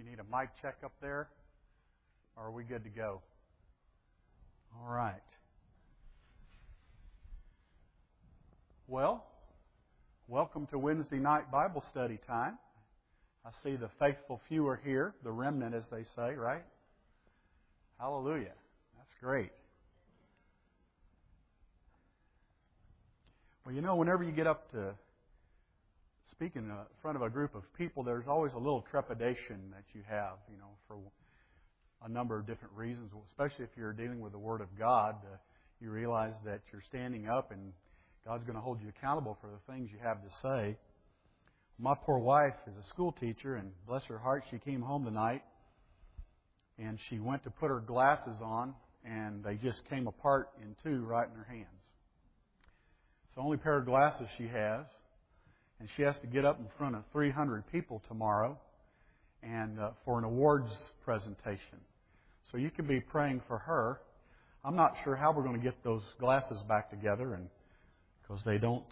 you need a mic check up there? Or are we good to go? All right. Well, welcome to Wednesday night Bible study time. I see the faithful few are here, the remnant as they say, right? Hallelujah. That's great. Well, you know, whenever you get up to speak in front of a group of people, there's always a little trepidation that you have, for a number of different reasons, especially if you're dealing with the Word of God. You realize that you're standing up and God's going to hold you accountable for the things you have to say. My poor wife is a school teacher, and bless her heart, she came home tonight, and she went to put her glasses on, and they just came apart in two right in her hands. It's the only pair of glasses she has, and she has to get up in front of 300 people tomorrow and for an awards presentation. So you can be praying for her. I'm not sure how we're going to get those glasses back together, and because they don't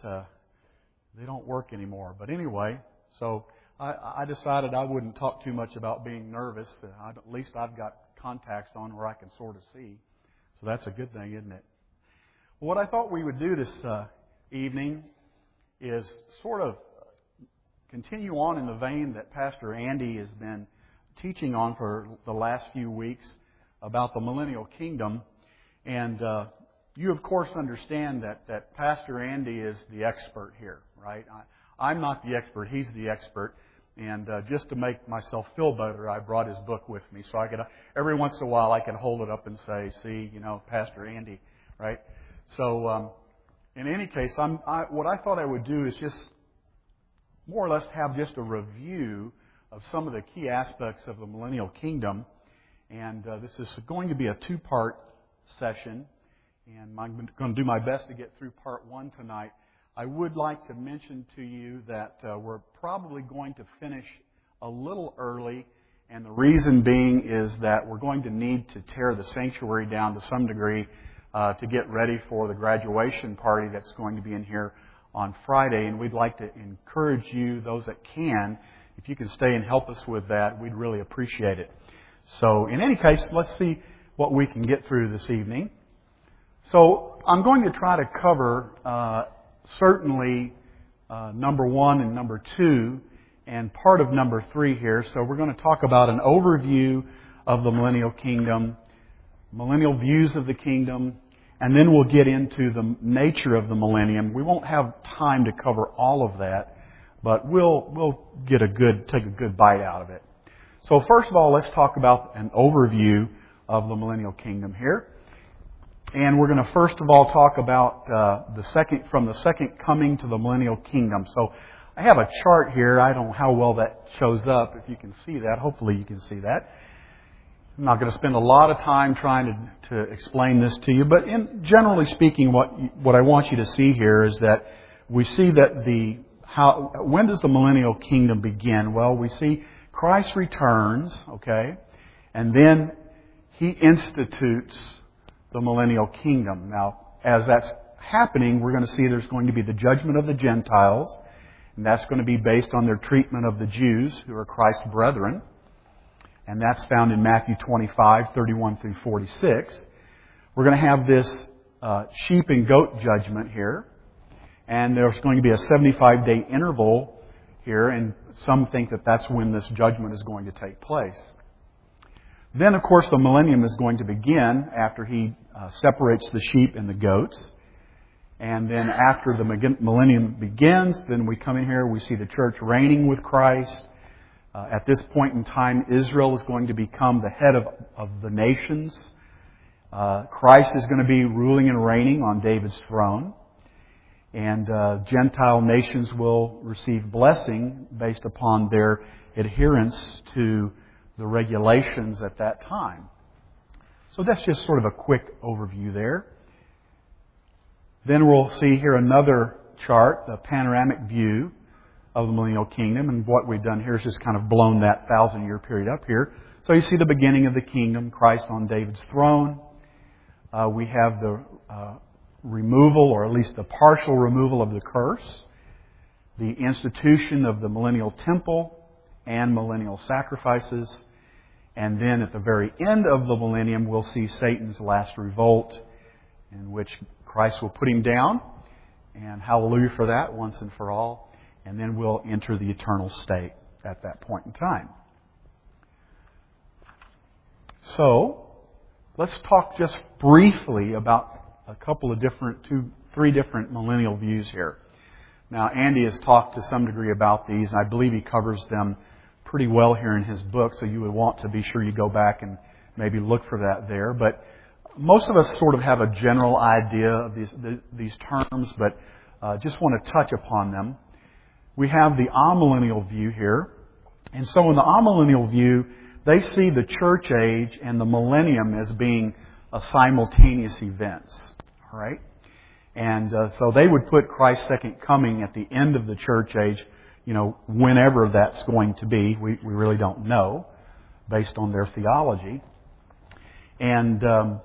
work anymore. But anyway, so I decided I wouldn't talk too much about being nervous. At least I've got contacts on where I can sort of see. So that's a good thing, isn't it? What I thought we would do this evening is sort of continue on in the vein that Pastor Andy has been teaching on for the last few weeks about the millennial kingdom. And you, of course, understand that Pastor Andy is the expert here, right? I'm not the expert. He's the expert. And just to make myself feel better, I brought his book with me. So I could, every once in a while, I can hold it up and say, see, Pastor Andy, right? So in any case, what I thought I would do is just more or less have just a review of some of the key aspects of the millennial kingdom. And this is going to be a two-part session. And I'm going to do my best to get through part one tonight. I would like to mention to you that we're probably going to finish a little early. And the reason being is that we're going to need to tear the sanctuary down to some degree to get ready for the graduation party that's going to be in here on Friday. And we'd like to encourage you, those that can, if you can stay and help us with that, we'd really appreciate it. So in any case, let's see what we can get through this evening. So I'm going to try to cover certainly number 1 and number 2 and part of number 3 here. So we're going to talk about an overview of the millennial kingdom, millennial views of the kingdom, and then we'll get into the nature of the millennium. We won't have time to cover all of that, but we'll take a good bite out of it. So first of all, let's talk about an overview of the millennial kingdom here. And we're going to first of all talk about from the second coming to the millennial kingdom. So I have a chart here. I don't know how well that shows up, if you can see that. Hopefully you can see that. I'm not going to spend a lot of time trying to explain this to you, but generally speaking, what I want you to see here is that we see that when does the millennial kingdom begin? Well, we see Christ returns, okay, and then He institutes the millennial kingdom. Now, as that's happening, we're going to see there's going to be the judgment of the Gentiles, and that's going to be based on their treatment of the Jews, who are Christ's brethren. And that's found in Matthew 25, 31 through 46. We're going to have this sheep and goat judgment here. And there's going to be a 75-day interval here, and some think that that's when this judgment is going to take place. Then, of course, the millennium is going to begin after He separates the sheep and the goats. And then after the millennium begins, then we come in here, we see the church reigning with Christ. At this point in time, Israel is going to become the head of the nations. Christ is going to be ruling and reigning on David's throne. And Gentile nations will receive blessing based upon their adherence to the regulations at that time. So that's just sort of a quick overview there. Then we'll see here another chart, the panoramic view of the millennial kingdom. And what we've done here is just kind of blown that 1,000-year period up here. So you see the beginning of the kingdom, Christ on David's throne. We have the removal, or at least the partial removal of the curse, the institution of the millennial temple, and millennial sacrifices. And then at the very end of the millennium, we'll see Satan's last revolt, in which Christ will put him down. And hallelujah for that, once and for all. And then we'll enter the eternal state at that point in time. So, let's talk just briefly about a couple of three different millennial views here. Now, Andy has talked to some degree about these, and I believe he covers them pretty well here in his book, so you would want to be sure you go back and maybe look for that there. But most of us sort of have a general idea of these terms, but just want to touch upon them. We have the amillennial view here. And so in the amillennial view, they see the church age and the millennium as being simultaneous events. All right? And so they would put Christ's second coming at the end of the church age, whenever that's going to be. We really don't know, based on their theology. And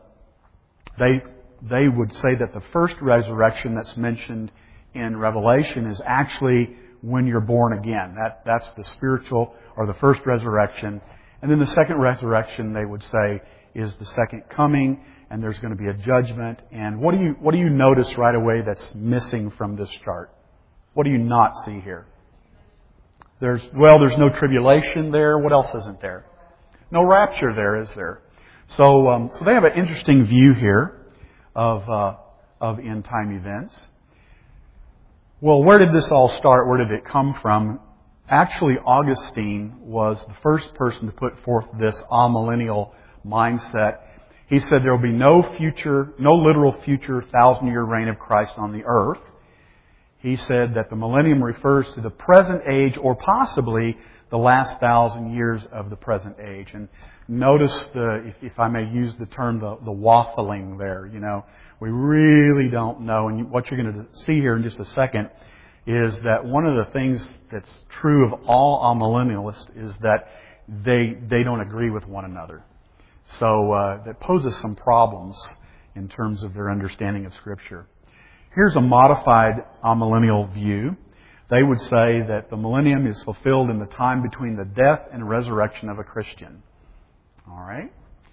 they would say that the first resurrection that's mentioned in Revelation is actually when you're born again. That's the spiritual, or the first resurrection. And then the second resurrection, they would say, is the second coming, and there's going to be a judgment. And what do you notice right away that's missing from this chart? What do you not see here? There's no tribulation there. What else isn't there? No rapture there, is there? So they have an interesting view here of end time events. Well, where did this all start? Where did it come from? Actually, Augustine was the first person to put forth this amillennial mindset. He said there will be no literal future 1,000-year reign of Christ on the earth. He said that the millennium refers to the present age, or possibly the last 1,000 years of the present age. And notice if I may use the term, the waffling there. We really don't know. And what you're going to see here in just a second is that one of the things that's true of all amillennialists is that they don't agree with one another. So that poses some problems in terms of their understanding of Scripture. Here's a modified amillennial view. They would say that the millennium is fulfilled in the time between the death and resurrection of a Christian. All right?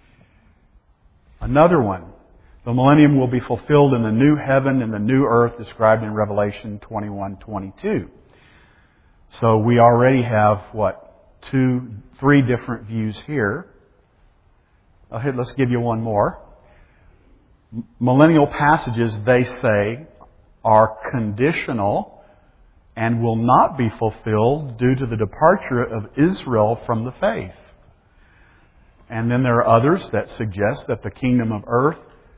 Another one. The millennium will be fulfilled in the new heaven and the new earth described in Revelation 21:22. So we already have, 3 different views here. Let's give you one more. Millennial passages, they say, are conditional and will not be fulfilled due to the departure of Israel from the faith. And then there are others that suggest that the kingdom on earth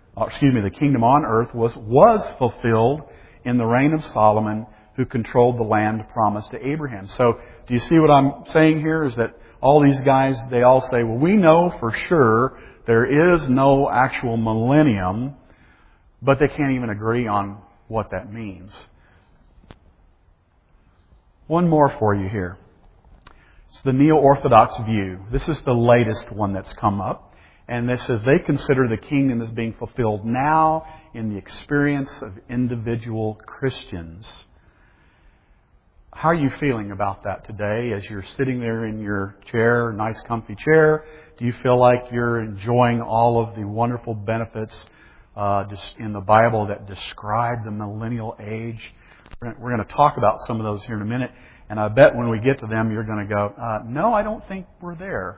was fulfilled in the reign of Solomon, who controlled the land promised to Abraham. So, do you see what I'm saying here? Is that all these guys, they all say, well, we know for sure there is no actual millennium, but they can't even agree on what that means. One more for you here. It's the Neo-Orthodox view. This is the latest one that's come up. And this says they consider the kingdom as being fulfilled now in the experience of individual Christians. How are you feeling about that today as you're sitting there in your chair, nice comfy chair? Do you feel like you're enjoying all of the wonderful benefits in the Bible that describe the millennial age? We're going to talk about some of those here in a minute. And I bet when we get to them, you're going to go, no, I don't think we're there.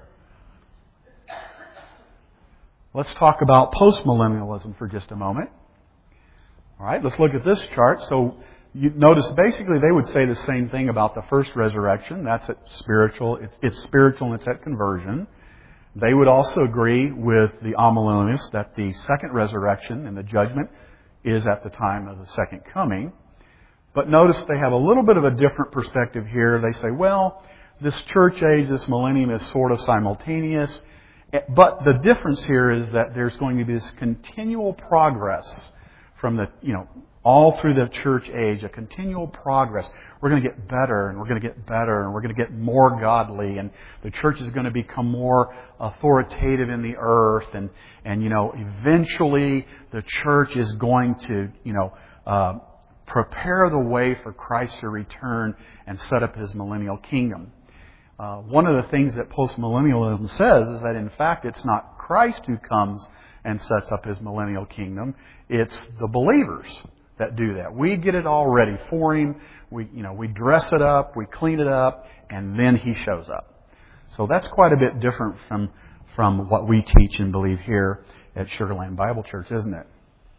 Let's talk about postmillennialism for just a moment. All right, let's look at this chart. So you notice basically they would say the same thing about the first resurrection. That's spiritual. It's spiritual and it's at conversion. They would also agree with the amillennialists that the second resurrection and the judgment is at the time of the second coming. But notice they have a little bit of a different perspective here. They say, well, this church age, this millennium is sort of simultaneous. But the difference here is that there's going to be this continual progress from all through the church age, a continual progress. We're going to get better, and we're going to get better, and we're going to get more godly, and the church is going to become more authoritative in the earth, and eventually the church is going to, prepare the way for Christ to return and set up His millennial kingdom. One of the things that postmillennialism says is that, in fact, it's not Christ who comes and sets up His millennial kingdom. It's the believers that do that. We get it all ready for Him. We dress it up, we clean it up, and then He shows up. So that's quite a bit different from what we teach and believe here at Sugar Land Bible Church, isn't it?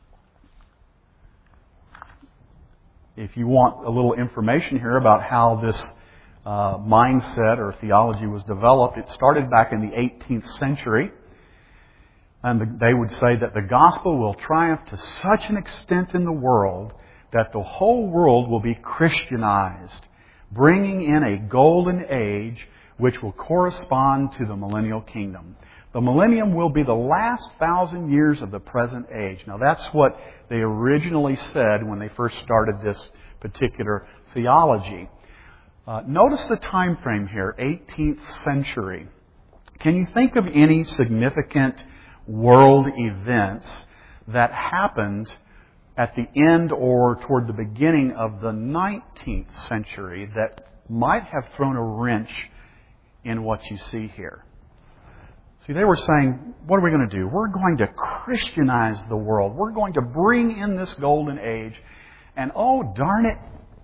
If you want a little information here about how this mindset or theology was developed, it started back in the 18th century. And they would say that the gospel will triumph to such an extent in the world that the whole world will be Christianized, bringing in a golden age which will correspond to the millennial kingdom. The millennium will be the last 1,000 years of the present age. Now that's what they originally said when they first started this particular theology. Notice the time frame here, 18th century. Can you think of any significant world events that happened at the end or toward the beginning of the 19th century that might have thrown a wrench in what you see here? See, they were saying, what are we going to do? We're going to Christianize the world. We're going to bring in this golden age. And oh, darn it,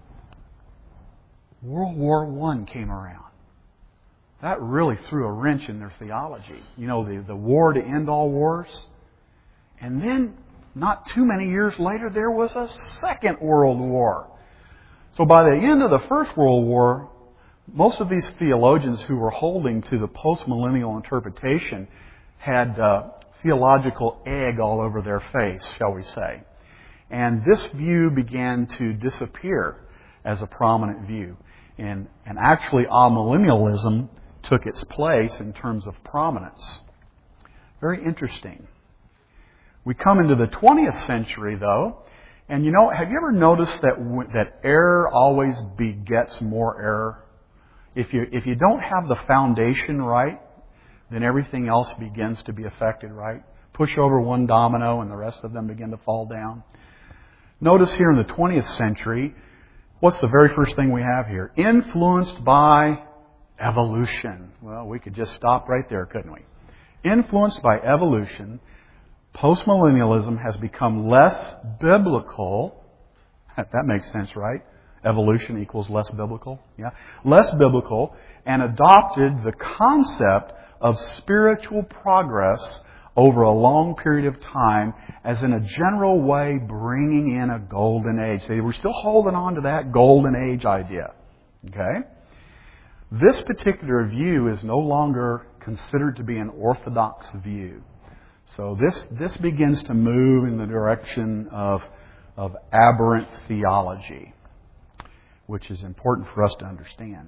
World War I came around. That really threw a wrench in their theology. You know, the war to end all wars. And then, not too many years later, there was a Second World War. So by the end of the First World War, most of these theologians who were holding to the postmillennial interpretation had theological egg all over their face, shall we say. And this view began to disappear as a prominent view. And actually, amillennialism took its place in terms of prominence. Very interesting. We come into the 20th century, though, and have you ever noticed that error always begets more error? If you don't have the foundation right, then everything else begins to be affected, right? Push over one domino and the rest of them begin to fall down. Notice here in the 20th century, what's the very first thing we have here? Influenced by evolution. Well, we could just stop right there, couldn't we? Influenced by evolution, postmillennialism has become less biblical. That makes sense, right? Evolution equals less biblical. Yeah. Less biblical, and adopted the concept of spiritual progress over a long period of time as in a general way bringing in a golden age. See, we're still holding on to that golden age idea. Okay? This particular view is no longer considered to be an orthodox view. So this begins to move in the direction of aberrant theology, which is important for us to understand.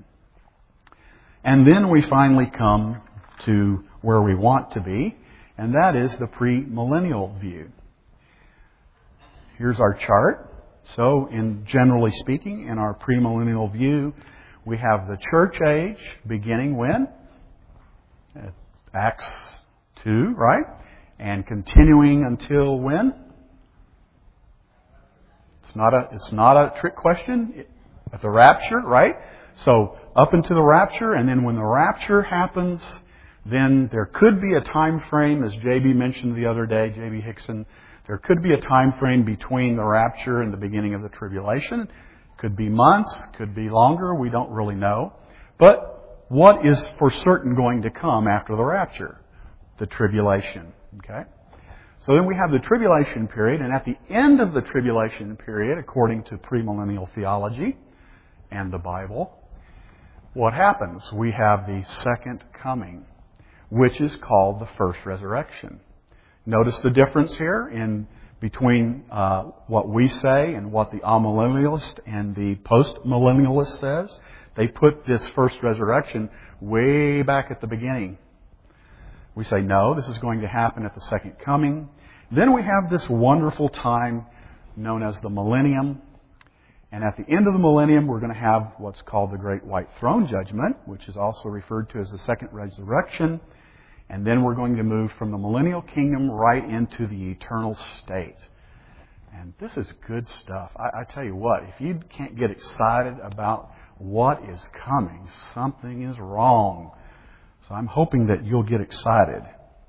And then we finally come to where we want to be, and that is the premillennial view. Here's our chart. So, generally speaking, in our premillennial view, we have the church age beginning when? Acts 2, right? And continuing until when? It's not a trick question. At the rapture, right? So up into the rapture, and then when the rapture happens, then there could be a time frame, as J.B. mentioned the other day, J.B. Hickson, there could be a time frame between the rapture and the beginning of the tribulation. Could be months, could be longer, we don't really know. But what is for certain going to come after the rapture? The tribulation. Okay? So then we have the tribulation period, and at the end of the tribulation period, according to premillennial theology and the Bible, what happens? We have the second coming, which is called the first resurrection. Notice the difference here in between what we say and what the amillennialist and the postmillennialist says. They put this first resurrection way back at the beginning. We say, no, this is going to happen at the second coming. Then we have this wonderful time known as the millennium. And at the end of the millennium, we're going to have what's called the Great White Throne Judgment, which is also referred to as the second resurrection. And then we're going to move from the millennial kingdom right into the eternal state. And this is good stuff. I tell you what, if you can't get excited about what is coming? Something is wrong. So I'm hoping that you'll get excited.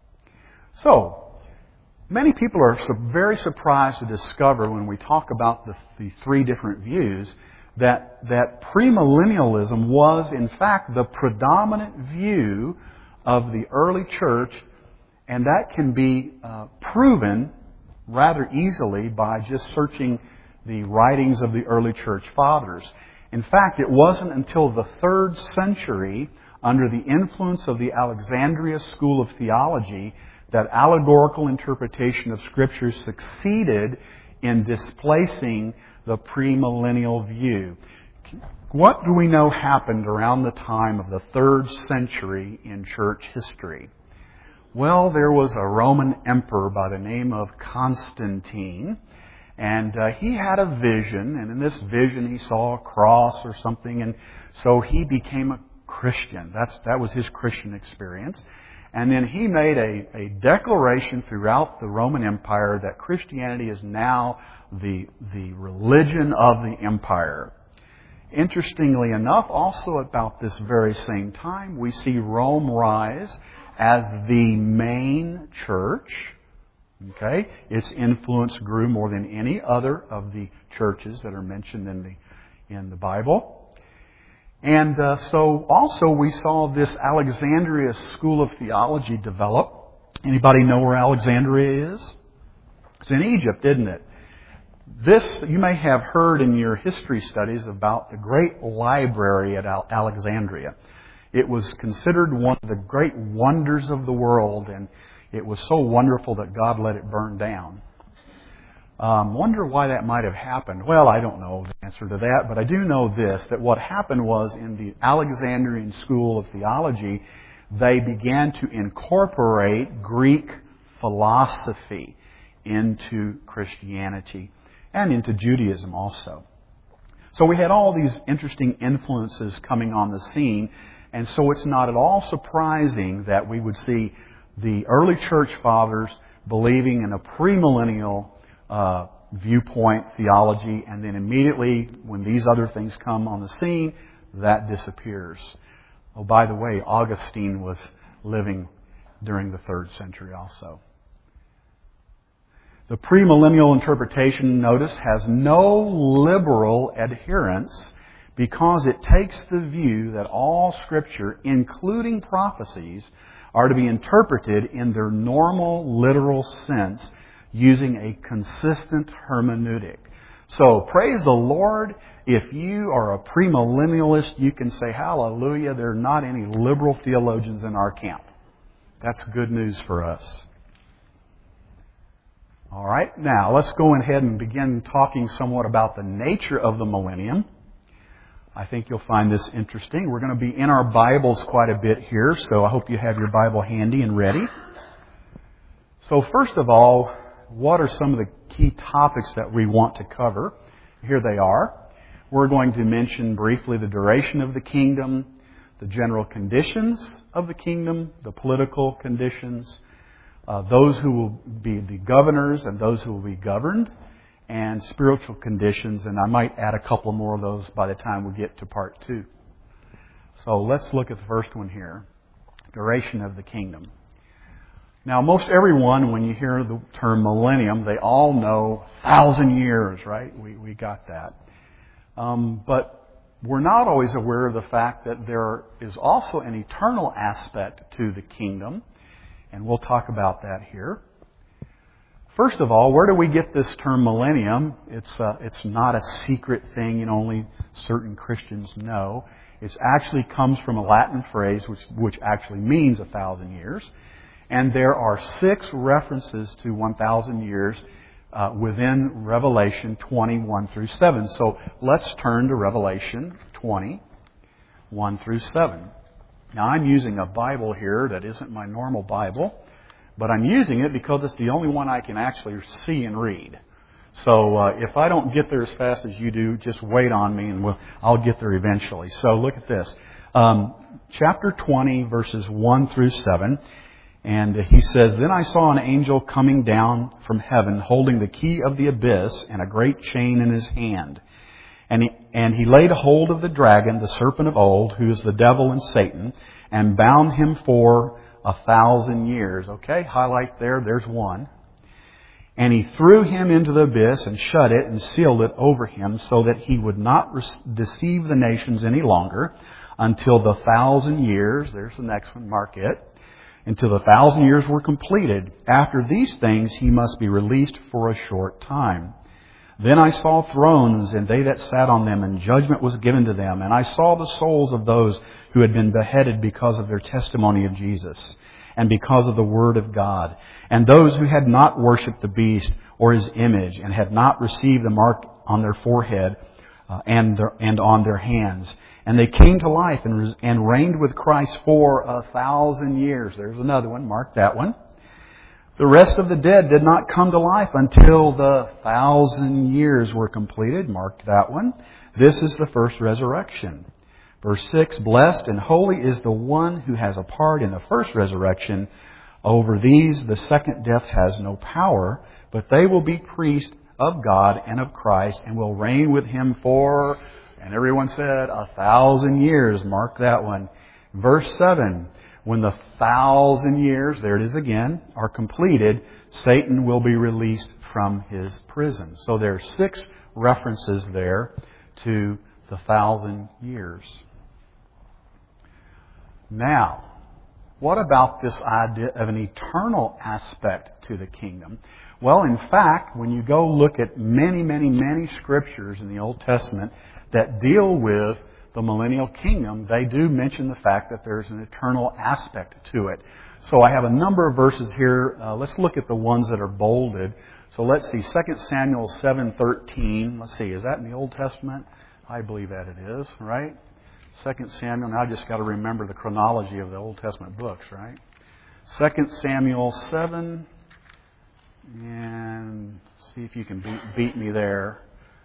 So, many people are very surprised to discover when we talk about the three different views that premillennialism was, in fact, the predominant view of the early church, and that can be proven rather easily by just searching the writings of the early church fathers. In fact, it wasn't until the 3rd century, under the influence of the Alexandria school of theology, that allegorical interpretation of Scripture succeeded in displacing the premillennial view. What do we know happened around the time of the 3rd century in church history? Well, there was a Roman emperor by the name of Constantine, and he had a vision, and in this vision he saw a cross or something, and so he became a Christian. That was his Christian experience. And then he made a declaration throughout the Roman Empire that Christianity is now the religion of the empire. Interestingly enough, also about this very same time, we see Rome rise as the main church. Okay? Its influence grew more than any other of the churches that are mentioned in the Bible. And so also we saw this Alexandria school of theology develop. Anybody know where Alexandria is? It's in Egypt, isn't it? This, you may have heard in your history studies about the great library at Alexandria. It was considered one of the great wonders of the world, and it was so wonderful that God let it burn down. Wonder why that might have happened. Well, I don't know the answer to that, but I do know this, that what happened was in the Alexandrian school of theology, they began to incorporate Greek philosophy into Christianity and into Judaism also. So we had all these interesting influences coming on the scene, and so it's not at all surprising that we would see the early church fathers believing in a premillennial viewpoint, theology, and then immediately when these other things come on the scene, that disappears. Oh, by the way, Augustine was living during the 3rd century also. The premillennial interpretation, notice, has no liberal adherents because it takes the view that all Scripture, including prophecies, are to be interpreted in their normal literal sense using a consistent hermeneutic. So, praise the Lord, if you are a premillennialist, you can say, hallelujah, there are not any liberal theologians in our camp. That's good news for us. All right, now let's go ahead and begin talking somewhat about the nature of the millennium. I think you'll find this interesting. We're going to be in our Bibles quite a bit here, so I hope you have your Bible handy and ready. So first of all, what are some of the key topics that we want to cover? Here they are. We're going to mention briefly the duration of the kingdom, the general conditions of the kingdom, the political conditions, those who will be the governors and those who will be governed, and spiritual conditions, and I might add a couple more of those by the time we get to part 2. So let's look at the first one here, duration of the kingdom. Now, most everyone, when you hear the term millennium, they all know 1,000 years, right? We got that. But we're not always aware of the fact that there is also an eternal aspect to the kingdom, and we'll talk about that here. First of all, where do we get this term millennium? It's not a secret thing, only certain Christians know. It actually comes from a Latin phrase which actually means 1,000 years. And there are 6 references to 1,000 years within Revelation 20:1 through 7. So let's turn to Revelation 20:1 through 7. Now I'm using a Bible here that isn't my normal Bible, but I'm using it because it's the only one I can actually see and read. So if I don't get there as fast as you do, just wait on me and I'll get there eventually. So look at this. Chapter 20, verses 1 through 7. And he says, "Then I saw an angel coming down from heaven, holding the key of the abyss and a great chain in his hand. And he laid hold of the dragon, the serpent of old, who is the devil and Satan, and bound him for 1,000 years. Okay, highlight there, there's one. And he threw him into the abyss and shut it and sealed it over him so that he would not deceive the nations any longer until the 1,000 years, there's the next one, mark it, until the 1,000 years were completed. After these things he must be released for a short time. Then I saw thrones, and they that sat on them, and judgment was given to them. And I saw the souls of those who had been beheaded because of their testimony of Jesus, and because of the Word of God, and those who had not worshipped the beast or his image, and had not received the mark on their forehead and on their hands. And they came to life and reigned with Christ for 1,000 years. There's another one, mark that one. The rest of the dead did not come to life until the 1,000 years were completed. Mark that one. This is the first resurrection. Verse 6, blessed and holy is the one who has a part in the first resurrection. Over these the second death has no power, but they will be priests of God and of Christ and will reign with Him for, and everyone said, 1,000 years. Mark that one. Verse 7, when the 1,000 years, there it is again, are completed, Satan will be released from his prison. So there are 6 references there to the 1,000 years. Now, what about this idea of an eternal aspect to the kingdom? Well, in fact, when you go look at many, many, many scriptures in the Old Testament that deal with the millennial kingdom, they do mention the fact that there's an eternal aspect to it. So I have a number of verses here. Let's look at the ones that are bolded. So let's see, 2 Samuel 7:13. Let's see, is that in the Old Testament? I believe that it is, right? 2 Samuel, now I just got to remember the chronology of the Old Testament books, right? 2 Samuel 7, and see if you can beat me there.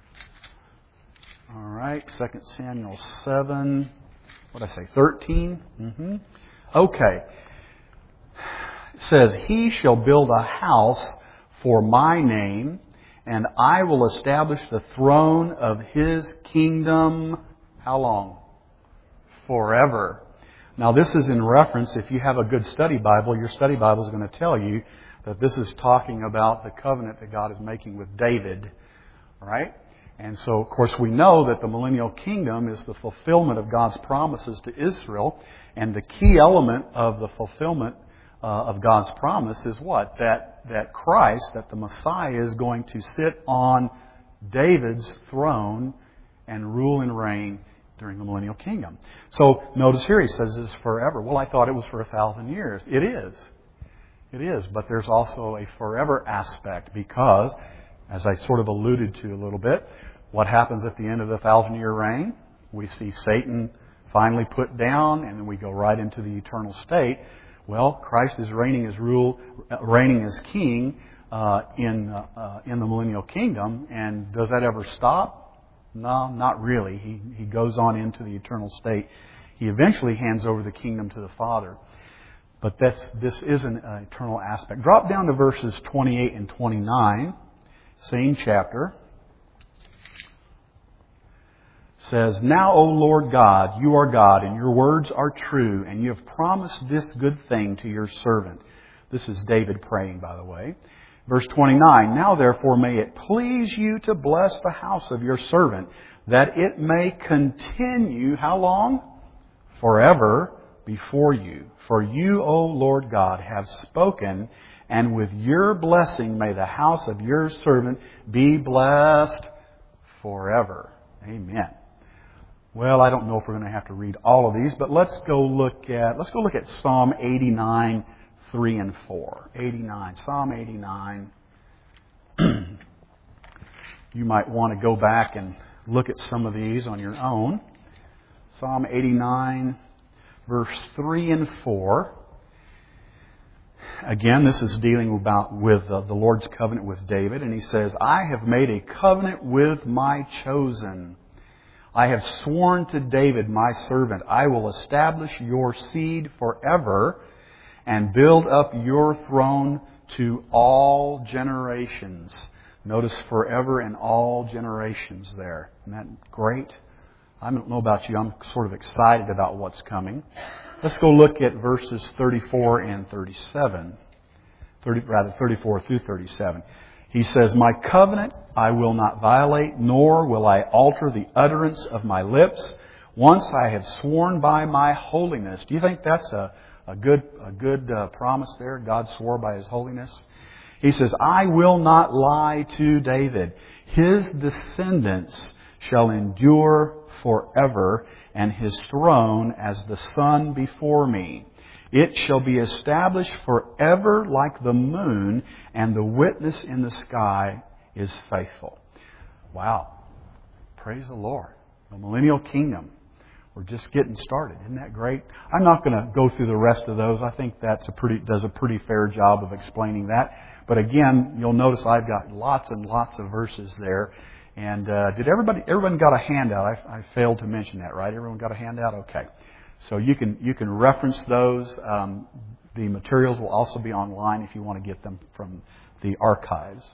All right, 2 Samuel 7, what did I say, 13? Okay. It says, He shall build a house for my name, and I will establish the throne of His kingdom. How long? Forever. Now this is in reference, if you have a good study Bible, your study Bible is going to tell you that this is talking about the covenant that God is making with David. Right? And so, of course, we know that the millennial kingdom is the fulfillment of God's promises to Israel. And the key element of the fulfillment of God's promise is what? That Christ, that the Messiah is going to sit on David's throne and rule and reign during the millennial kingdom. So, notice here he says it's forever. Well, I thought it was for 1,000 years. It is. It is. But there's also a forever aspect because, as I sort of alluded to a little bit, what happens at the end of the 1,000-year reign? We see Satan finally put down, and then we go right into the eternal state. Well, Christ is reigning as king in the millennial kingdom, and does that ever stop? No, not really. He goes on into the eternal state. He eventually hands over the kingdom to the Father. But this is an eternal aspect. Drop down to verses 28 and 29. Same chapter. Says, Now, O Lord God, you are God, and your words are true, and you have promised this good thing to your servant. This is David praying, by the way. Verse 29, Now therefore may it please you to bless the house of your servant, that it may continue, how long? Forever before you. For you, O Lord God, have spoken, and with your blessing may the house of your servant be blessed forever. Amen. Well, I don't know if we're going to have to read all of these, but let's go look at Psalm 89, 3 and 4. 89, Psalm 89. You might want to go back and look at some of these on your own. Psalm 89, verse 3 and 4. Again, this is dealing with the Lord's covenant with David. And he says, I have made a covenant with my chosen. I have sworn to David, my servant, I will establish your seed forever and build up your throne to all generations. Notice forever and all generations there. Isn't that great? I don't know about you. I'm sort of excited about what's coming. Let's go look at verses 34 and 37. 34 through 37. He says, "My covenant I will not violate, nor will I alter the utterance of my lips. Once I have sworn by my holiness." Do you think that's a good promise there? God swore by His holiness. He says, "I will not lie to David. His descendants shall endure forever, and his throne as the sun before me. It shall be established forever like the moon, and the witness in the sky is faithful." Wow. Praise the Lord. The millennial kingdom. We're just getting started. Isn't that great? I'm not going to go through the rest of those. I think does a pretty fair job of explaining that. But again, you'll notice I've got lots and lots of verses there. And did everyone got a handout? I failed to mention that, right? Everyone got a handout? Okay. So you can reference those. The materials will also be online if you want to get them from the archives.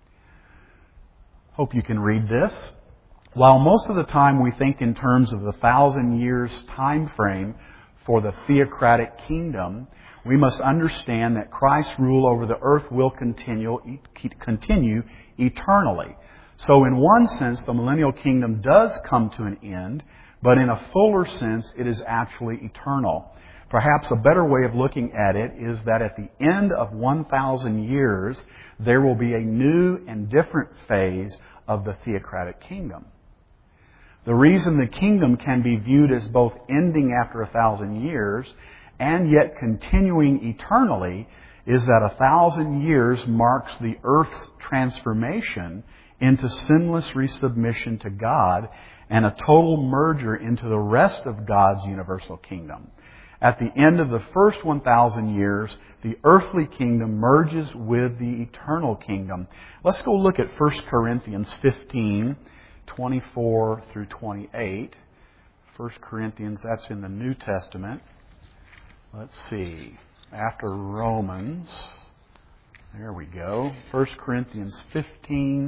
Hope you can read this. While most of the time we think in terms of the 1,000 years time frame for the theocratic kingdom, we must understand that Christ's rule over the earth will continue eternally. So in one sense, the millennial kingdom does come to an end, but in a fuller sense, it is actually eternal. Perhaps a better way of looking at it is that at the end of 1,000 years, there will be a new and different phase of the theocratic kingdom. The reason the kingdom can be viewed as both ending after 1,000 years and yet continuing eternally is that 1,000 years marks the earth's transformation into sinless resubmission to God and a total merger into the rest of God's universal kingdom. At the end of the first 1,000 years, the earthly kingdom merges with the eternal kingdom. Let's go look at 1 Corinthians 15, 24 through 28. 1 Corinthians, that's in the New Testament. Let's see. After Romans. There we go. 1 Corinthians 15,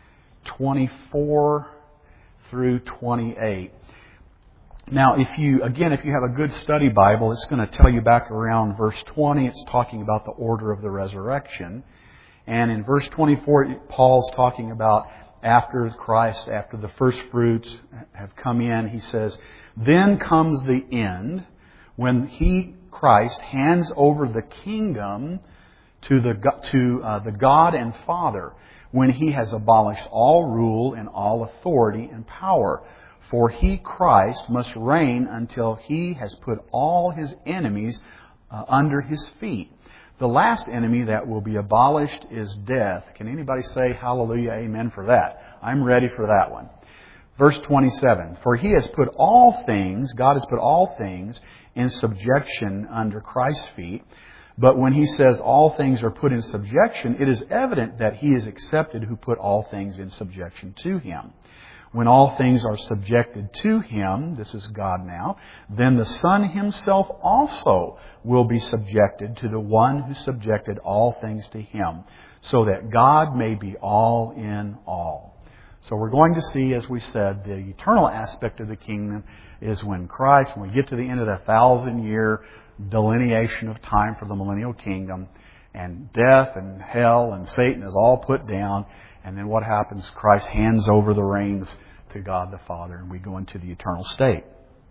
24 through 28. Now, if you have a good study Bible, it's going to tell you back around verse 20. It's talking about the order of the resurrection. And in verse 24, Paul's talking about after Christ, after the first fruits have come in, he says, "Then comes the end when Christ, hands over the kingdom to the God and Father, when He has abolished all rule and all authority and power. For He, Christ, must reign until He has put all His enemies under His feet. The last enemy that will be abolished is death." Can anybody say hallelujah, amen for that? I'm ready for that one. Verse 27, "For He has put all things," God has put all things, "in subjection under Christ's feet. But when He says all things are put in subjection, it is evident that He is accepted who put all things in subjection to Him. When all things are subjected to Him," this is God now, "then the Son Himself also will be subjected to the one who subjected all things to Him, so that God may be all in all." So we're going to see, as we said, the eternal aspect of the kingdom is when we get to the end of the 1,000-year delineation of time for the millennial kingdom, and death and hell and Satan is all put down. And then what happens? Christ hands over the reins to God the Father, and we go into the eternal state.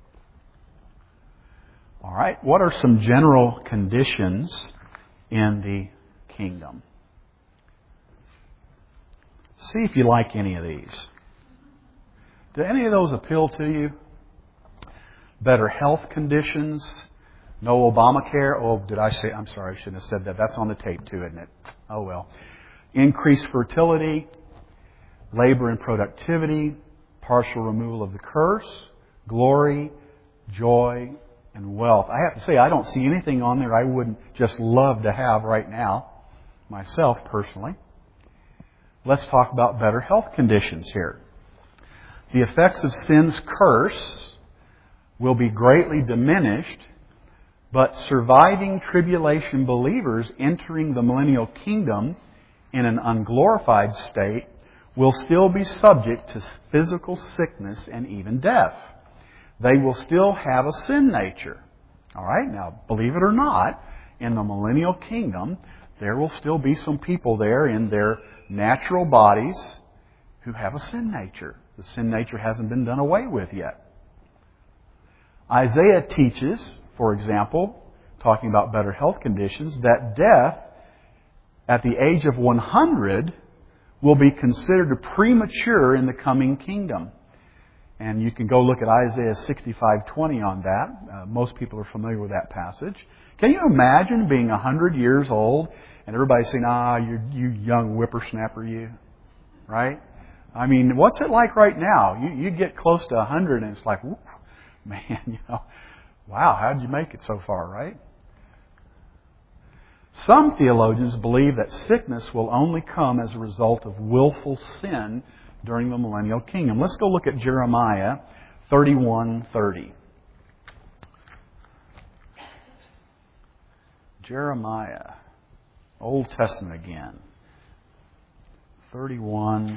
All right, what are some general conditions in the kingdom? See if you like any of these. Do any of those appeal to you? Better health conditions? No Obamacare? Oh, did I say? I'm sorry, I shouldn't have said that. That's on the tape too, isn't it? Oh well. Increased fertility, labor and productivity, partial removal of the curse, glory, joy, and wealth. I have to say, I don't see anything on there I wouldn't just love to have right now, myself personally. Let's talk about better health conditions here. The effects of sin's curse will be greatly diminished, but surviving tribulation believers entering the millennial kingdom in an unglorified state will still be subject to physical sickness and even death. They will still have a sin nature. All right? Now, believe it or not, in the millennial kingdom, there will still be some people there in their natural bodies who have a sin nature. The sin nature hasn't been done away with yet. Isaiah teaches, for example, talking about better health conditions, that death at the age of 100 will be considered premature in the coming kingdom. And you can go look at Isaiah 65:20 on that. Most people are familiar with that passage. Can you imagine being 100 years old and everybody saying, you young whippersnapper, you? Right? I mean, what's it like right now? You get close to 100 and it's like, whoop, man, wow, how did you make it so far, right? Some theologians believe that sickness will only come as a result of willful sin during the millennial kingdom. Let's go look at Jeremiah 31:30. Jeremiah, Old Testament again. 31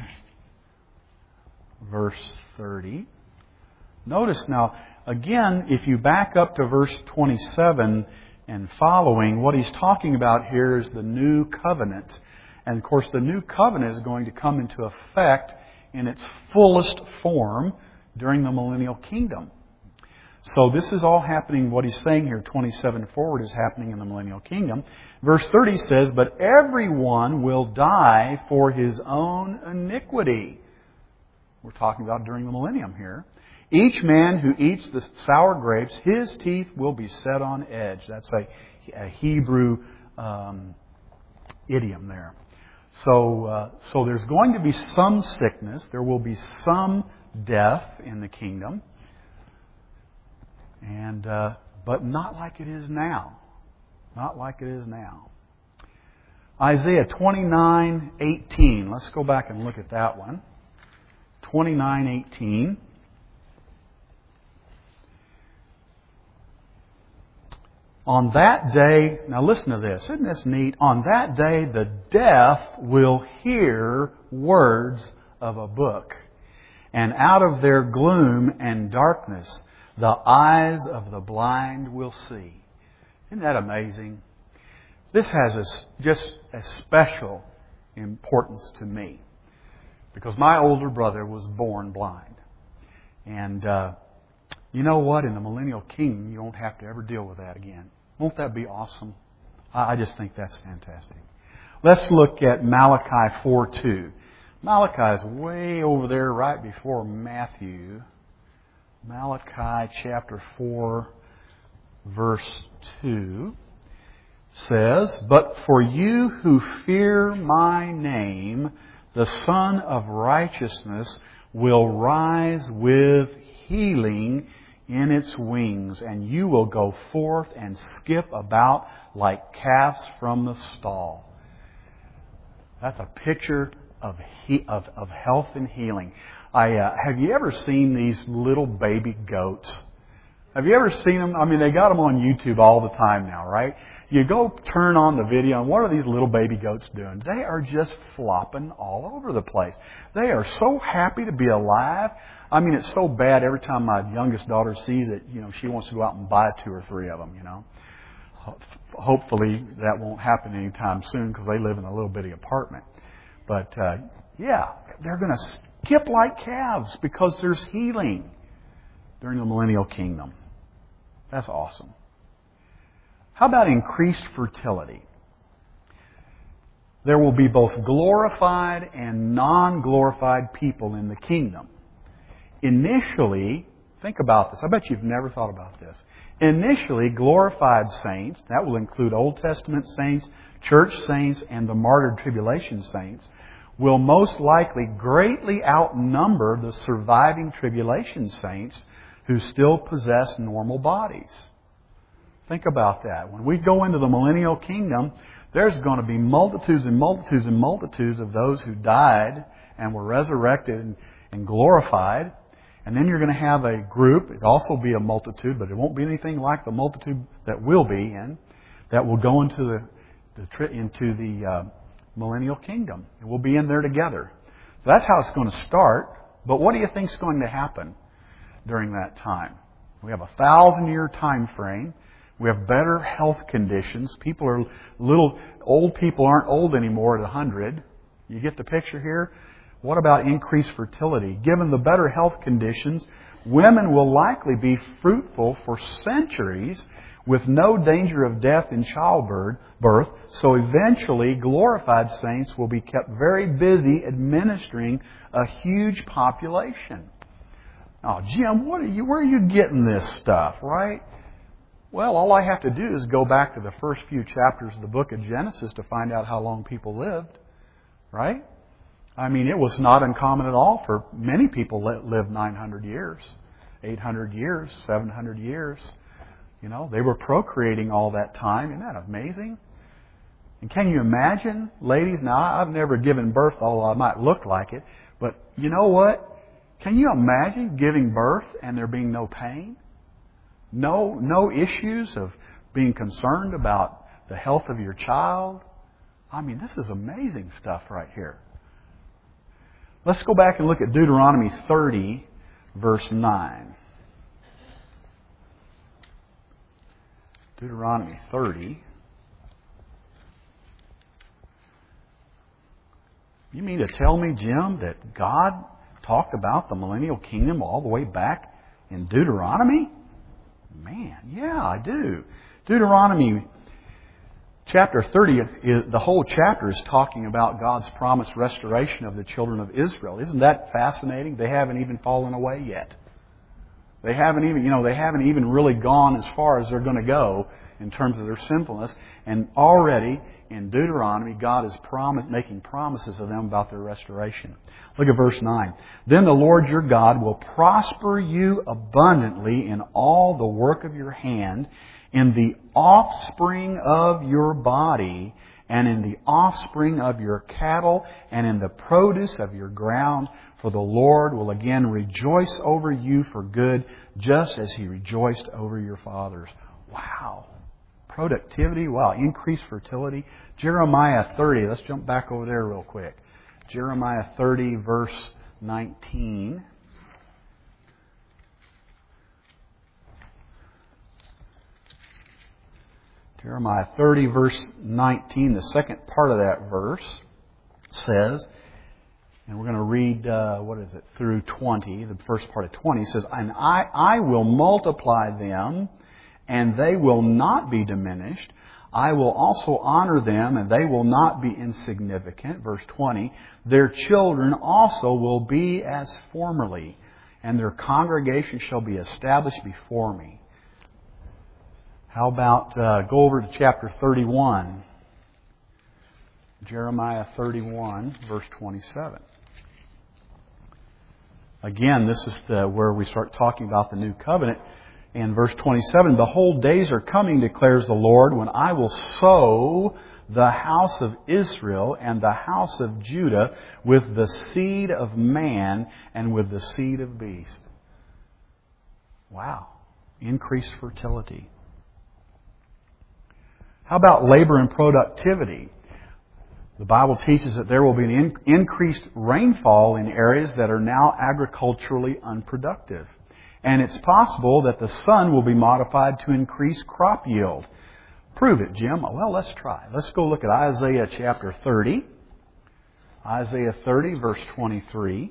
verse 30. Notice now, again, if you back up to verse 27 and following, what he's talking about here is the new covenant. And of course, the new covenant is going to come into effect in its fullest form during the millennial kingdom. So this is all happening, what he's saying here, 27 forward, is happening in the millennial kingdom. Verse 30 says, "But everyone will die for his own iniquity." We're talking about during the millennium here. "Each man who eats the sour grapes, his teeth will be set on edge." That's a Hebrew idiom there. So there's going to be some sickness. There will be some death in the kingdom. But not like it is now. Not like it is now. Isaiah 29:18. Let's go back and look at that one. 29:18. "On that day," now listen to this, isn't this neat? "On that day the deaf will hear words of a book, and out of their gloom and darkness the eyes of the blind will see." Isn't that amazing? This has just a special importance to me, because my older brother was born blind. And you know what? In the millennial kingdom, you won't have to ever deal with that again. Won't that be awesome? I just think that's fantastic. Let's look at Malachi 4:2. Malachi is way over there right before Matthew. Malachi chapter 4, verse 2 says, "But for you who fear my name, the Son of Righteousness will rise with healing in its wings, and you will go forth and skip about like calves from the stall." That's a picture of health and healing. Have you ever seen these little baby goats? Have you ever seen them? I mean, they got them on YouTube all the time now, right? You go turn on the video, and what are these little baby goats doing? They are just flopping all over the place. They are so happy to be alive. I mean, it's so bad every time my youngest daughter sees it, she wants to go out and buy 2 or 3 of them, Hopefully that won't happen anytime soon, because they live in a little bitty apartment. But, they're going to skip like calves because there's healing during the millennial kingdom. That's awesome. How about increased fertility? There will be both glorified and non-glorified people in the kingdom. Initially, think about this. I bet you've never thought about this. Initially, glorified saints, that will include Old Testament saints, church saints, and the martyred tribulation saints, will most likely greatly outnumber the surviving tribulation saints who still possess normal bodies. Think about that. When we go into the millennial kingdom, there's going to be multitudes and multitudes and multitudes of those who died and were resurrected and glorified. And then you're going to have a group, it'll also be a multitude, but it won't be anything like the multitude that will be in, that will go into the millennial kingdom. And we'll be in there together. So that's how it's going to start. But what do you think is going to happen during that time? We have a 1,000-year time frame. We have better health conditions. Old people aren't old anymore at 100. You get the picture here? What about increased fertility? Given the better health conditions, women will likely be fruitful for centuries with no danger of death in childbirth. So eventually, glorified saints will be kept very busy administering a huge population. Oh, Jim, where are you getting this stuff, right? Well, all I have to do is go back to the first few chapters of the book of Genesis to find out how long people lived, right? I mean, it was not uncommon at all for many people that lived 900 years, 800 years, 700 years. You know, they were procreating all that time. Isn't that amazing? And can you imagine, ladies? Now, I've never given birth, although I might look like it. But you know what? Can you imagine giving birth and there being no pain? No issues of being concerned about the health of your child? I mean, this is amazing stuff right here. Let's go back and look at Deuteronomy 30, verse 9. Deuteronomy 30. You mean to tell me, Jim, that God talked about the millennial kingdom all the way back in Deuteronomy? Man, yeah, I do. Deuteronomy chapter 30, the whole chapter is talking about God's promised restoration of the children of Israel. Isn't that fascinating? They haven't even fallen away yet. They haven't even really gone as far as they're going to go in terms of their sinfulness. And already in Deuteronomy, God is making promises to them about their restoration. Look at verse 9. Then the Lord your God will prosper you abundantly in all the work of your hand, in the offspring of your body, and in the offspring of your cattle, and in the produce of your ground. For the Lord will again rejoice over you for good, just as He rejoiced over your fathers. Wow. Productivity. Wow. Increased fertility. Jeremiah 30. Let's jump back over there real quick. Jeremiah 30, verse 19. Jeremiah 30, verse 19, the second part of that verse says, and we're going to read, through 20, the first part of 20 says, and I will multiply them, and they will not be diminished. I will also honor them, and they will not be insignificant. Verse 20, their children also will be as formerly, and their congregation shall be established before me. How about go over to chapter 31. Jeremiah 31, verse 27. Again, this is where we start talking about the new covenant. In verse 27, behold, days are coming, declares the Lord, when I will sow the house of Israel and the house of Judah with the seed of man and with the seed of beast. Wow. Increased fertility. How about labor and productivity? The Bible teaches that there will be an increased rainfall in areas that are now agriculturally unproductive. And it's possible that the sun will be modified to increase crop yield. Prove it, Jim. Well, let's try. Let's go look at Isaiah chapter 30. Isaiah 30, verse 23.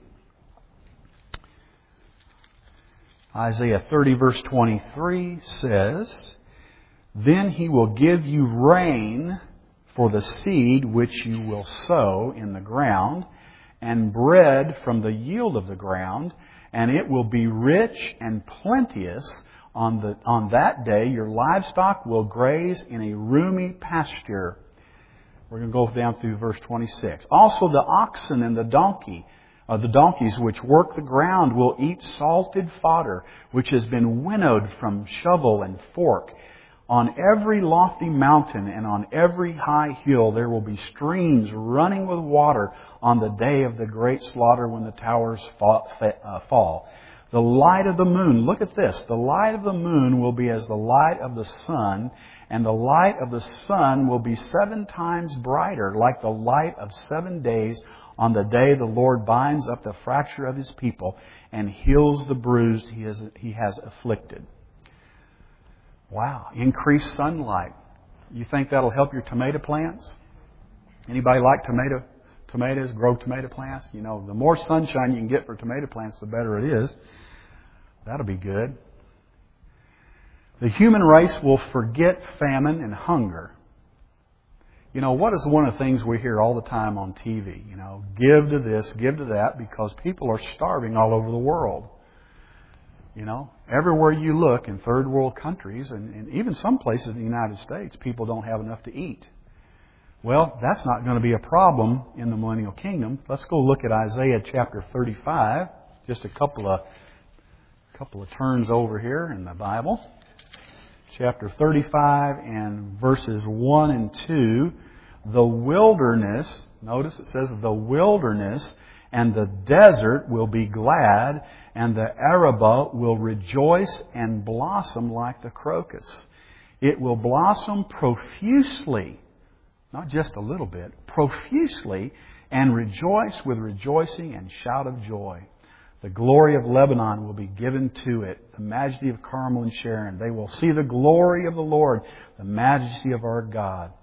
Isaiah 30, verse 23 says, then He will give you rain for the seed which you will sow in the ground, and bread from the yield of the ground, and it will be rich and plenteous. On that day your livestock will graze in a roomy pasture. We're going to go down through verse 26. Also the oxen and the donkeys which work the ground will eat salted fodder, which has been winnowed from shovel and fork. On every lofty mountain and on every high hill there will be streams running with water on the day of the great slaughter when the towers fall. The light of the moon, look at this. The light of the moon will be as the light of the sun, and the light of the sun will be 7 times brighter, like the light of 7 days on the day the Lord binds up the fracture of His people and heals the bruised He has afflicted. Wow. Increased sunlight. You think that'll help your tomato plants? Anybody like tomatoes, grow tomato plants? You know, the more sunshine you can get for tomato plants, the better it is. That'll be good. The human race will forget famine and hunger. You know, what is one of the things we hear all the time on TV? You know, give to this, give to that, because people are starving all over the world. You know, everywhere you look in third world countries, and even some places in the United States, people don't have enough to eat. Well, that's not going to be a problem in the millennial kingdom. Let's go look at Isaiah chapter 35. Just a couple of turns over here in the Bible. Chapter 35 and verses 1 and 2. The wilderness, notice it says the wilderness and the desert will be glad, and the Arabah will rejoice and blossom like the crocus. It will blossom profusely, not just a little bit, profusely, and rejoice with rejoicing and shout of joy. The glory of Lebanon will be given to it, the majesty of Carmel and Sharon. They will see the glory of the Lord, the majesty of our God.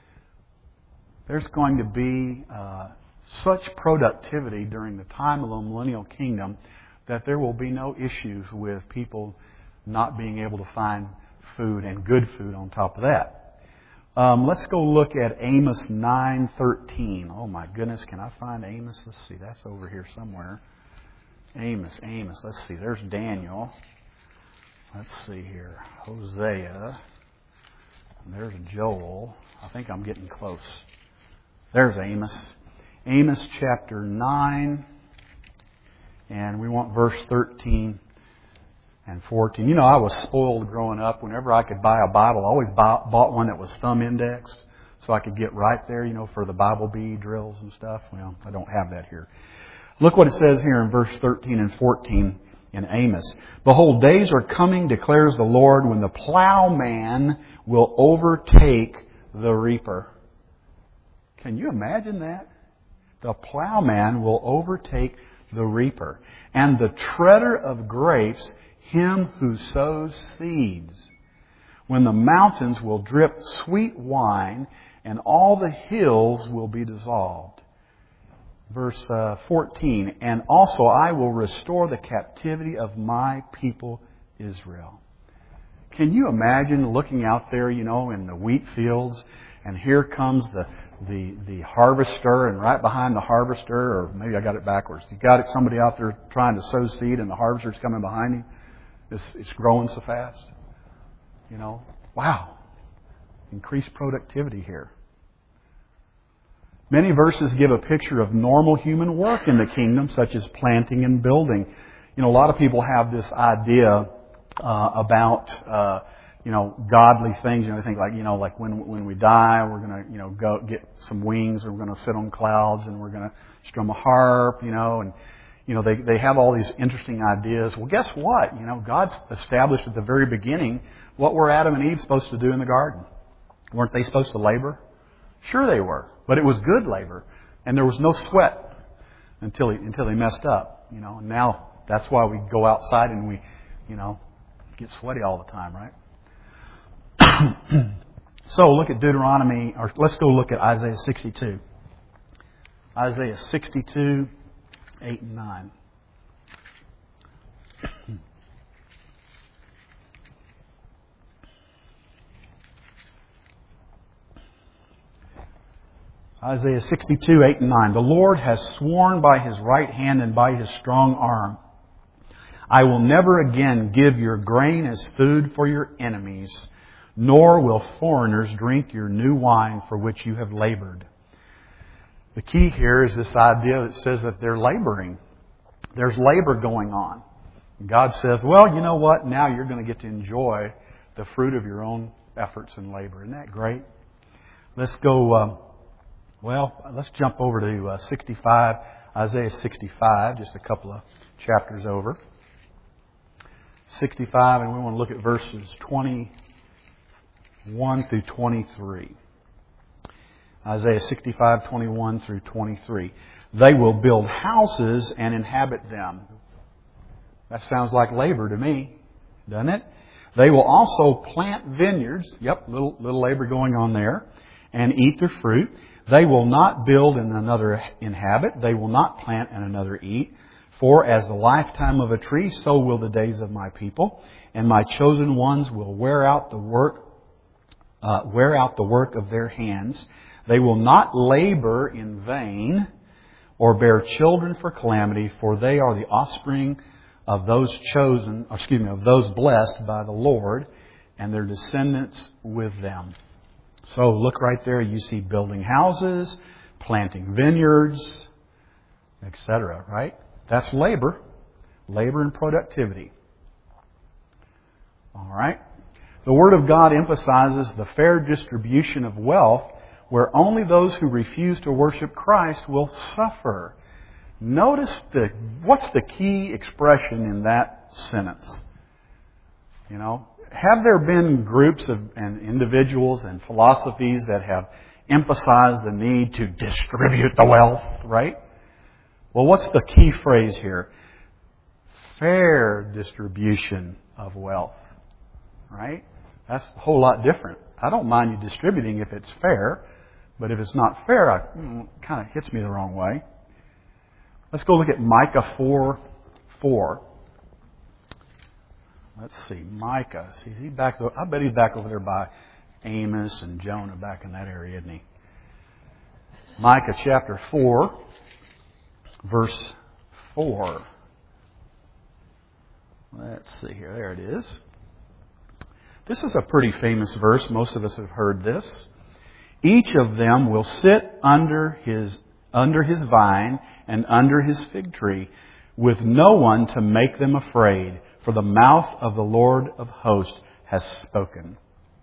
There's going to be such productivity during the time of the millennial kingdom that there will be no issues with people not being able to find food, and good food on top of that. Let's go look at Amos 9:13. Oh my goodness, can I find Amos? Let's see, that's over here somewhere. Amos. Let's see, there's Daniel. Let's see here. Hosea. And there's Joel. I think I'm getting close. There's Amos. Amos chapter 9. And we want verse 13 and 14. You know, I was spoiled growing up. Whenever I could buy a Bible, I always bought one that was thumb indexed so I could get right there, you know, for the Bible bee drills and stuff. Well, I don't have that here. Look what it says here in verse 13 and 14 in Amos. Behold, days are coming, declares the Lord, when the plowman will overtake the reaper. Can you imagine that? The plowman will overtake the reaper, and the treader of grapes, him who sows seeds. When the mountains will drip sweet wine, and all the hills will be dissolved. Verse 14, and also I will restore the captivity of my people Israel. Can you imagine looking out there, you know, in the wheat fields, and here comes the harvester, and right behind the harvester, or maybe I got it backwards. You got somebody out there trying to sow seed, and the harvester's coming behind him. It's growing so fast. You know, wow. Increased productivity here. Many verses give a picture of normal human work in the kingdom, such as planting and building. You know, a lot of people have this idea about godly things. You know, they think like when we die, we're going to go get some wings, and we're going to sit on clouds, and we're going to strum a harp. And they have all these interesting ideas. Well, guess what? You know, God's established at the very beginning what were Adam and Eve supposed to do in the garden. Weren't they supposed to labor? Sure they were. But it was good labor, and there was no sweat until they messed up, And now that's why we go outside and we, get sweaty all the time, right? So look at Deuteronomy, or let's go look at Isaiah 62. Isaiah 62, 8 and 9. Isaiah 62, 8 and 9. The Lord has sworn by His right hand and by His strong arm, I will never again give your grain as food for your enemies, nor will foreigners drink your new wine for which you have labored. The key here is this idea that says that they're laboring. There's labor going on. And God says, well, you know what? Now you're going to get to enjoy the fruit of your own efforts and labor. Isn't that great? Let's go... let's jump over to 65, Isaiah 65, just a couple of chapters over. 65, and we want to look at verses 21 through 23. Isaiah 65, 21 through 23. They will build houses and inhabit them. That sounds like labor to me, doesn't it? They will also plant vineyards. Yep, little labor going on there. And eat their fruit. They will not build and another inhabit. They will not plant and another eat. For as the lifetime of a tree, so will the days of my people. And my chosen ones will wear out the work of their hands. They will not labor in vain or bear children for calamity, for they are the offspring of those of those blessed by the Lord, and their descendants with them. So look right there, you see building houses, planting vineyards, etc., right? That's labor and productivity. All right? The Word of God emphasizes the fair distribution of wealth, where only those who refuse to worship Christ will suffer. Notice what's the key expression in that sentence? You know, have there been groups and individuals and philosophies that have emphasized the need to distribute the wealth, right? Well, what's the key phrase here? Fair distribution of wealth, right? That's a whole lot different. I don't mind you distributing if it's fair, but if it's not fair, it kind of hits me the wrong way. Let's go look at Micah 4:4. Let's see, Micah. I bet he's back over there by Amos and Jonah, back in that area, isn't he? Micah chapter 4, verse 4. Let's see here. There it is. This is a pretty famous verse. Most of us have heard this. Each of them will sit under his vine and under his fig tree, with no one to make them afraid, for the mouth of the Lord of hosts has spoken.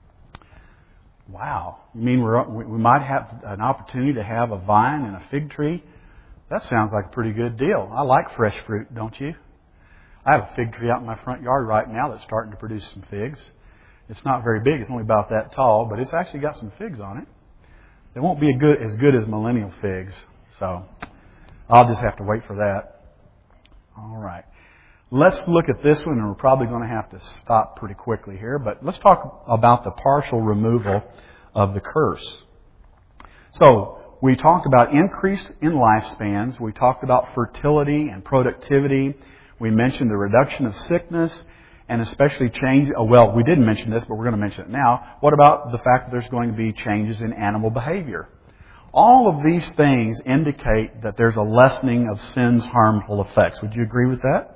Wow. You mean we might have an opportunity to have a vine and a fig tree? That sounds like a pretty good deal. I like fresh fruit, don't you? I have a fig tree out in my front yard right now that's starting to produce some figs. It's not very big. It's only about that tall, but it's actually got some figs on it. They won't be as good as millennial figs, so I'll just have to wait for that. All right. Let's look at this one, and we're probably going to have to stop pretty quickly here, but let's talk about the partial removal of the curse. So, we talked about increase in lifespans. We talked about fertility and productivity. We mentioned the reduction of sickness and especially change. Well, we didn't mention this, but we're going to mention it now. What about the fact that there's going to be changes in animal behavior? All of these things indicate that there's a lessening of sin's harmful effects. Would you agree with that?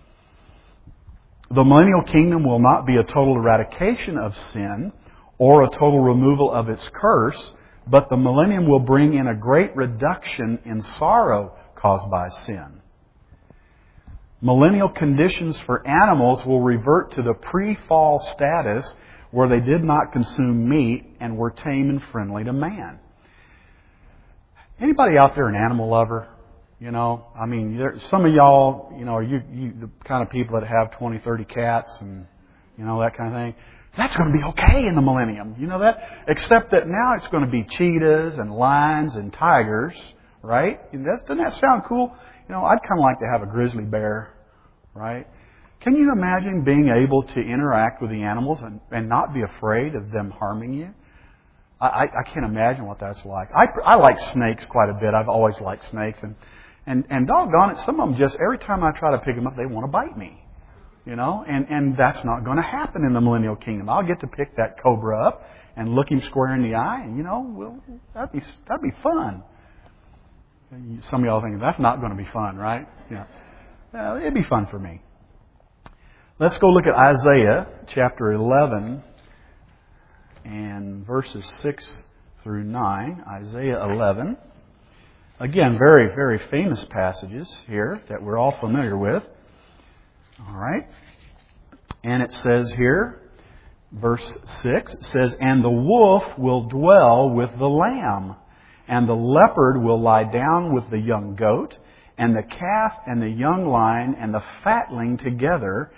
The millennial kingdom will not be a total eradication of sin or a total removal of its curse, but the millennium will bring in a great reduction in sorrow caused by sin. Millennial conditions for animals will revert to the pre-fall status where they did not consume meat and were tame and friendly to man. Anybody out there an animal lover? You know, I mean, some of y'all, you know, are you the kind of people that have 20, 30 cats and, you know, that kind of thing. That's going to be okay in the millennium. You know that? Except that now it's going to be cheetahs and lions and tigers, right? Doesn't that sound cool? You know, I'd kind of like to have a grizzly bear, right? Can you imagine being able to interact with the animals and not be afraid of them harming you? I can't imagine what that's like. I like snakes quite a bit. I've always liked snakes. And doggone it, some of them just, every time I try to pick them up, they want to bite me. You know, and that's not going to happen in the millennial kingdom. I'll get to pick that cobra up and look him square in the eye, and you know, well, that'd be fun. Some of y'all thinking that's not going to be fun, right? Yeah, well, it'd be fun for me. Let's go look at Isaiah chapter 11 and verses 6 through 9. Isaiah 11. Again, very, very famous passages here that we're all familiar with. All right. And it says here, verse 6, it says, "And the wolf will dwell with the lamb, and the leopard will lie down with the young goat, and the calf and the young lion and the fatling together,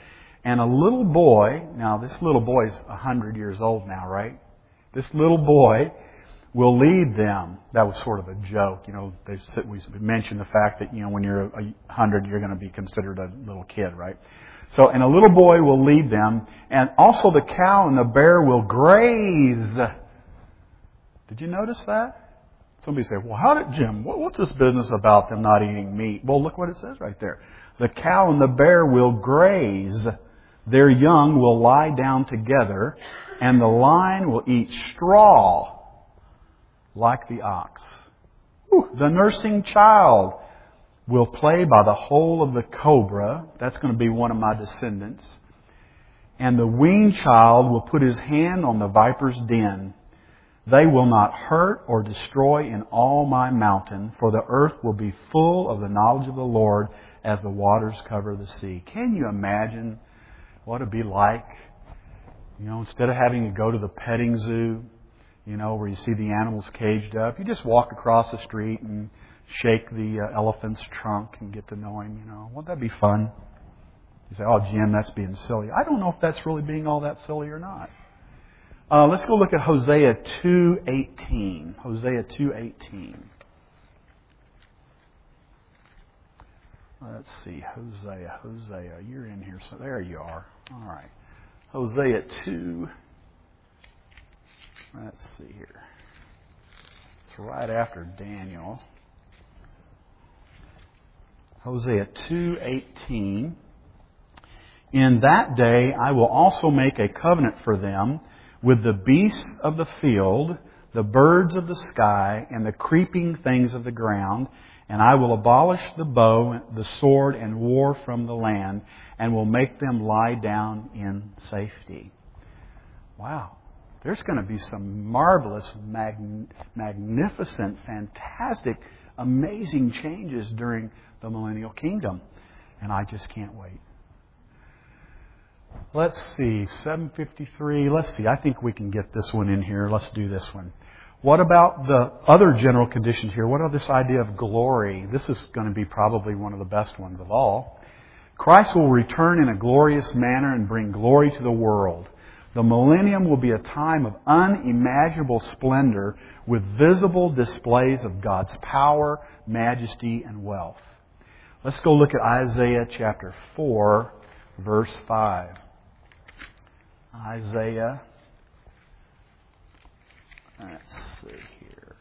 And a little boy, now this little boy is 100 years old now, right? This little boy will lead them. That was sort of a joke. We mentioned the fact that, when you're 100, you're going to be considered a little kid, right? So, and a little boy will lead them, and also the cow and the bear will graze. Did you notice that? Somebody said, well, Jim, what's this business about them not eating meat? Well, look what it says right there. The cow and the bear will graze. Their young will lie down together, and the lion will eat straw like the ox. The nursing child will play by the hole of the cobra. That's going to be one of my descendants. And the weaned child will put his hand on the viper's den. They will not hurt or destroy in all my mountain, for the earth will be full of the knowledge of the Lord as the waters cover the sea. Can you imagine what it'd be like? Instead of having to go to the petting zoo, where you see the animals caged up, you just walk across the street and shake the elephant's trunk and get to know him. Wouldn't that be fun? You say, oh, Jim, that's being silly. I don't know if that's really being all that silly or not. Let's go look at Hosea 2:18. Hosea 2:18. Let's see, Hosea, you're in here. So there you are. All right. Hosea 2. Let's see here. It's right after Daniel. Hosea 2:18. In that day I will also make a covenant for them with the beasts of the field, the birds of the sky, and the creeping things of the ground, and I will abolish the bow, the sword, and war from the land, and will make them lie down in safety. Wow. There's going to be some marvelous, magnificent, fantastic, amazing changes during the millennial kingdom. And I just can't wait. Let's see, 753. Let's see, I think we can get this one in here. Let's do this one. What about the other general conditions here? What about this idea of glory? This is going to be probably one of the best ones of all. Christ will return in a glorious manner and bring glory to the world. The millennium will be a time of unimaginable splendor with visible displays of God's power, majesty, and wealth. Let's go look at Isaiah chapter 4, verse 5. Isaiah, let's see here.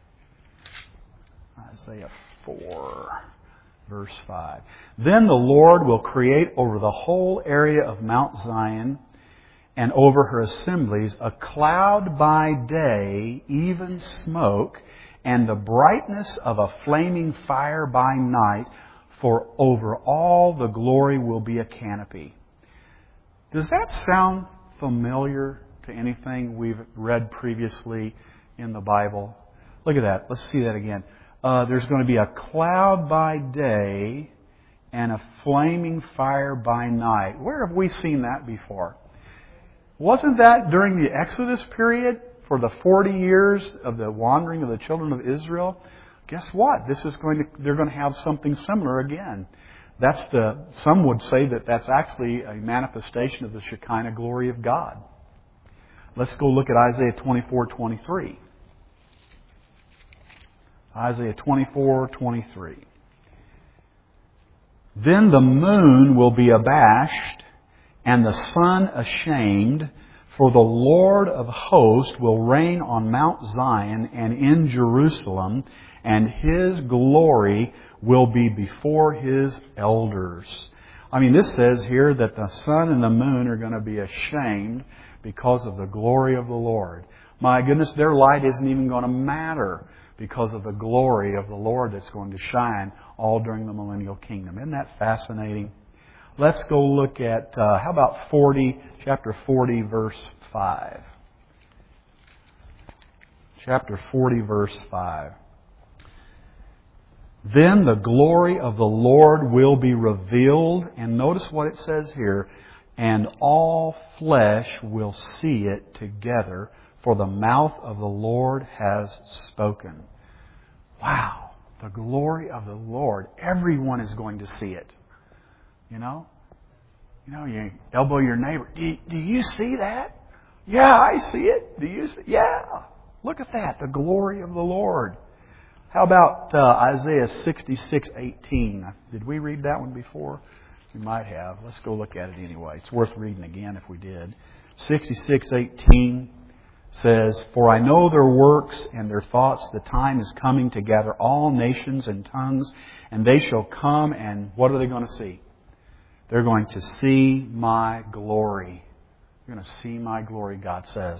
Isaiah 4, verse 5. Then the Lord will create over the whole area of Mount Zion and over her assemblies a cloud by day, even smoke, and the brightness of a flaming fire by night, for over all the glory will be a canopy. Does that sound familiar to anything we've read previously in the Bible? Look at that. Let's see that again. There's going to be a cloud by day and a flaming fire by night. Where have we seen that before? Wasn't that during the Exodus period for the 40 years of the wandering of the children of Israel? Guess what? They're going to have something similar again. Some would say that that's actually a manifestation of the Shekinah glory of God. Let's go look at Isaiah 24:23. Isaiah 24:23. Then the moon will be abashed and the sun ashamed, for the Lord of hosts will reign on Mount Zion and in Jerusalem, and His glory will be before His elders. I mean, this says here that the sun and the moon are going to be ashamed because of the glory of the Lord. My goodness, their light isn't even going to matter because of the glory of the Lord that's going to shine all during the millennial kingdom. Isn't that fascinating? Let's go look at, how about chapter 40, verse 5. Chapter 40, verse 5. Then the glory of the Lord will be revealed. And notice what it says here. And all flesh will see it together, for the mouth of the Lord has spoken. Wow. The glory of the Lord. Everyone is going to see it. You know? You elbow your neighbor. Do you see that? Yeah, I see it. Do you see? Yeah. Look at that, the glory of the Lord. How about Isaiah 66:18? Did we read that one before? We might have. Let's go look at it anyway. It's worth reading again if we did. 66:18 says, "For I know their works and their thoughts. The time is coming to gather all nations and tongues, and they shall come, and what are they going to see? They're going to see my glory." You're going to see my glory, God says.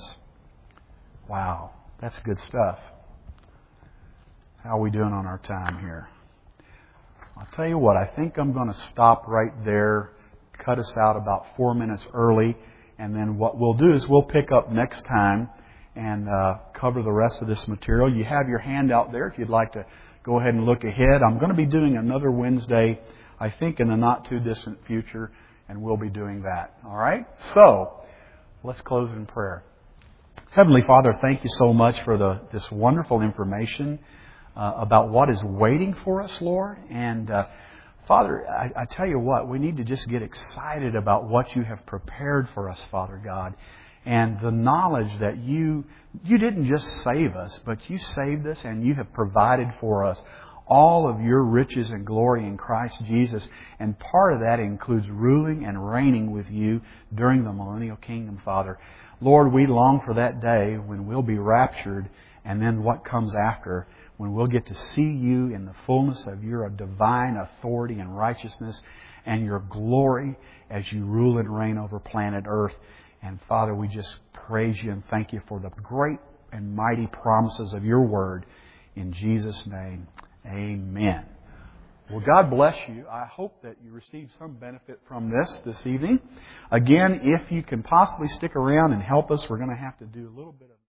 Wow, that's good stuff. How are we doing on our time here? I'll tell you what, I think I'm going to stop right there, cut us out about 4 minutes early, and then what we'll do is we'll pick up next time and cover the rest of this material. You have your handout there if you'd like to go ahead and look ahead. I'm going to be doing another Wednesday, I think in the not too distant future, and we'll be doing that. All right? So, let's close in prayer. Heavenly Father, thank you so much for this wonderful information about what is waiting for us, Lord. And Father, I tell you what, we need to just get excited about what you have prepared for us, Father God. And the knowledge that you didn't just save us, but you saved us and you have provided for us all of your riches and glory in Christ Jesus. And part of that includes ruling and reigning with you during the millennial kingdom, Father. Lord, we long for that day when we'll be raptured, and then what comes after, when we'll get to see you in the fullness of your divine authority and righteousness and your glory as you rule and reign over planet Earth. And Father, we just praise you and thank you for the great and mighty promises of your word. In Jesus' name, amen. Well, God bless you. I hope that you received some benefit from this evening. Again, if you can possibly stick around and help us, we're going to have to do a little bit of